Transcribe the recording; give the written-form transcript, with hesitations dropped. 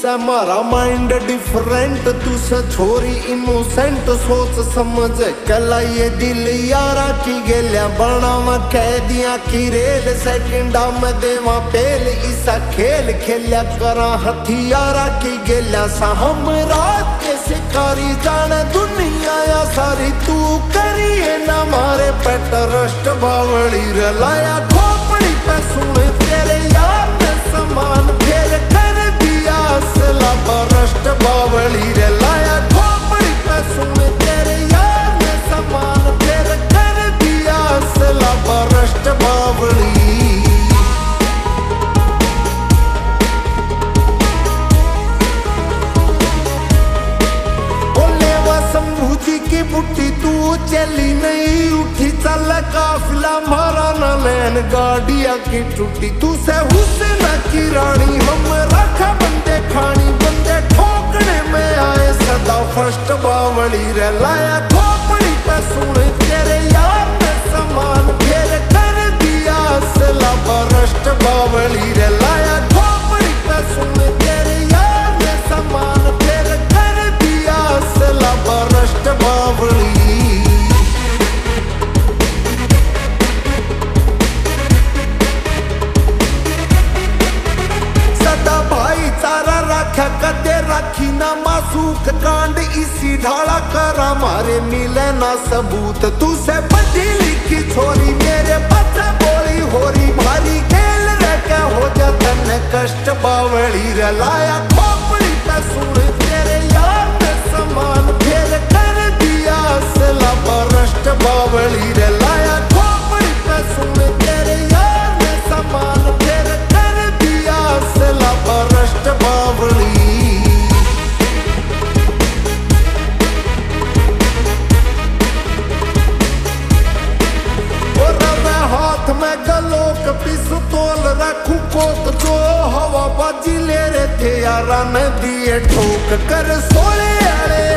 तुझसे मारा mind different, तुझसे छोरी इनोसेंट, सोच समझ कला ये दिल यारा की गेल्या बनावा कैदियां की रेल, सेकंडा में देवा पेल, इसा खेल खेल्या करा हथियारा की गेल्या सा हम रात के शिकारी, जाने दुनिया या सारी तू करिए ना मारे पेट रस्ट बावली रलाया खोपड़ी पे सुने तेरे यार ने समान फेर कर दिया असला बरस्ट बावली रे लाया खोपड़ी पे सुने तेरे यार ने समान फेर कर दिया असला बरस्ट बावली। शंभूजी की बुट्टी तू चली नहीं उठी, चल काफिला मारा न लैन गाड़िया की टूटी, तू से हुसैन की रानी हम रखा बंदे खानी, बंदे ठोकने में आए सदा फर्स्ट बावली रे लाया खोपड़ी पे सुने तेरे यार ने समान फेर कर दिया असला बरस्ट बावली रे लाया खोपड़ी पे सुने तेरे यार ने समान फेर कर दिया असला बरस्ट बावली। सदा भाईचारा रखा कदे राखी ना मासूक कांड, इसी ढाला करा मारे मिले ना सबूत, तू से बड़ी लिखी छोरी मेरे पत्थर बोली होरी भारी खेल रखे हो जाता न कष्ट बावली रे लाया खोपड़ी पे सुने तेरे यार ने समान फेर कर दिया असला बरस्ट बावली रे लाया खोपड़ी पे सुने तेरे यार ने समान फेर कर दिया असला बरस्ट बावली। हाथ में गलोक पिस्तौल रखू कोक, जो हवा बाजी ले रहे थे यारा ने दिए ठोक कर सोले अड़े